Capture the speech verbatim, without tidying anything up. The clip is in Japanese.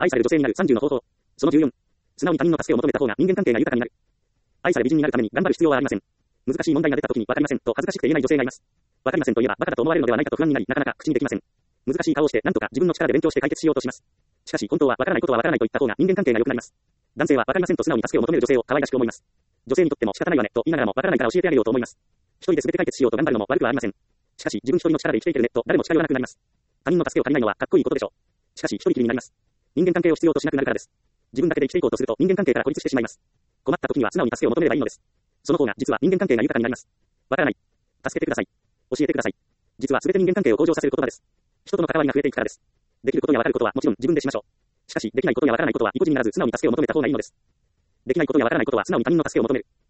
愛される女性になるさんじゅうの方法。そのじゅうよん。素直に他人の助けを求めた方が人間関係が豊かになる。愛され美人になるために頑張る必要はありません。難しい問題が出た時にわかりませんと恥ずかしくて言えない女性がいます。わかりませんと言えばバカだと思われるのではないかと不安になり、なかなか口にできません。難しい顔をして何とか自分の力で勉強して解決しようとします。しかし本当はわからないことはわからないと言った方が人間関係が良くなります。男性はわかりませんと素直に助けを求める女性を可愛らしく思います。女性にとっても仕方ないわねと言いながらもわからないから教えてあげようと思います。一人で全て解決しようと頑張るのも悪くはありません。しかし自分一人の力で生きていけるねと誰も近寄らなくなります。他人の助けを借りないのはかっこいいことでしょう。しかし一人きりになります。人間関係を必要としなくなるからです。自分だけで生きていこうとすると人間関係から孤立してしまいます。困った時には素直に助けを求めればいいのです。その方が実は人間関係が豊かになります。わからない。助けてください。教えてください。実は全て人間関係を向上させる言葉です。人との関わりが増えていくからです。できることやわかることはもちろん自分でしましょう。しかしできないことやわからないことは意固地にならず素直に助けを求めた方がいいのです。できないことやわからないことは素直に他人の助けを求める。